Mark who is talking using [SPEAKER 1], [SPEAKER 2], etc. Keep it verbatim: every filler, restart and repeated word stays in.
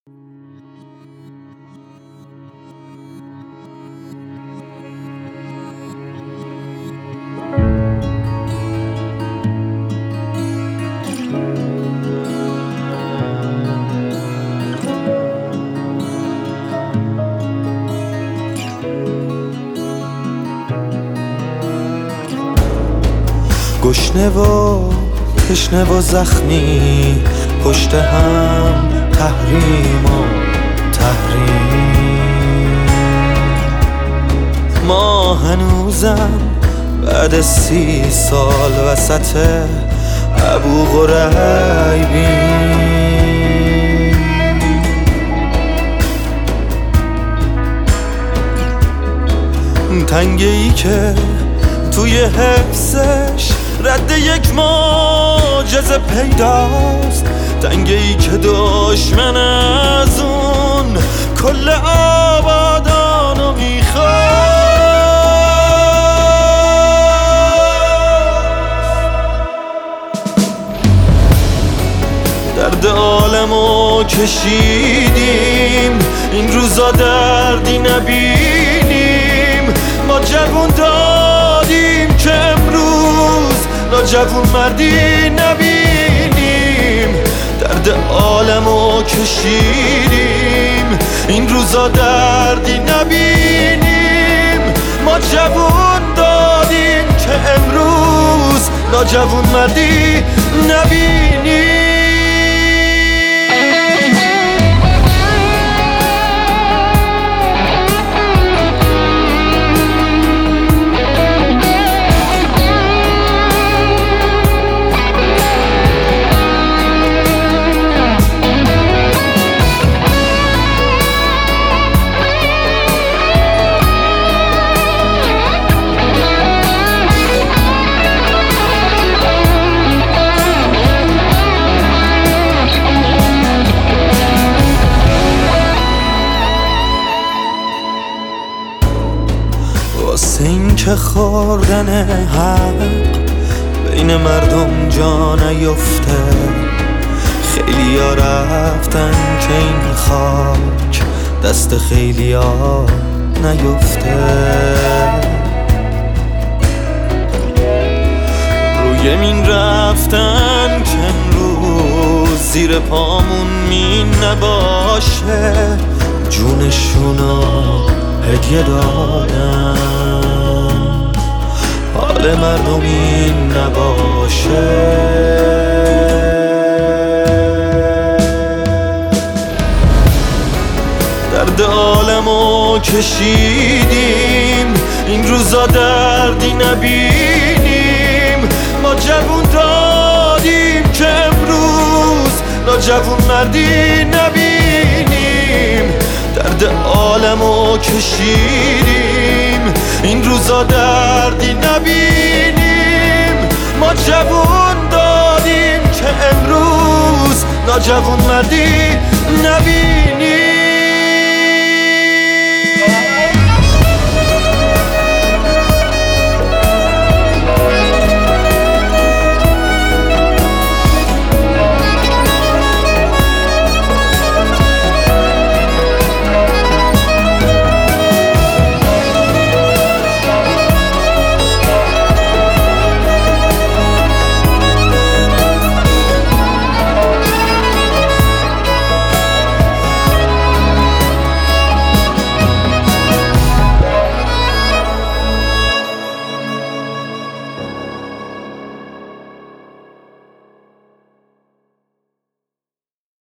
[SPEAKER 1] گشنه و تشنه و زخمی پشت هم تحریم و تحریم، ما هنوزم بعد سی سال وسط ابو غریبیم. تنگه ای که توی حفظش رد یک معجزه پیداست، تنگه ای که دشمن از اون کل آبادانو میخواست. درد عالمو کشیدیم، این روزا دردی نبینیم، ما جوون دادیم که امروز جوون مردی نبینیم. درد عالمو کشیدیم، این روزا دردی نبینیم، ما جوون دادیم که امروز جوون مردی نبینیم. واسه این که خوردن حق بین مردم جا نیفته، خیلی ها رفتن که این خاک دست خیلی ها نیفته. روی این رفتن که امروز زیر پامون می نباشه، جونشونو هدیه دادن، حال مردم این نباشه. درد عالمو کشیدیم، این روزا دردی نبینیم، ما جوون دادیم که امروز جوون مردی نبینیم. درد عالمو کشیدیم، این روزا دردی نبینیم، ما جوون دادیم که امروز جوون مردی نبینیم.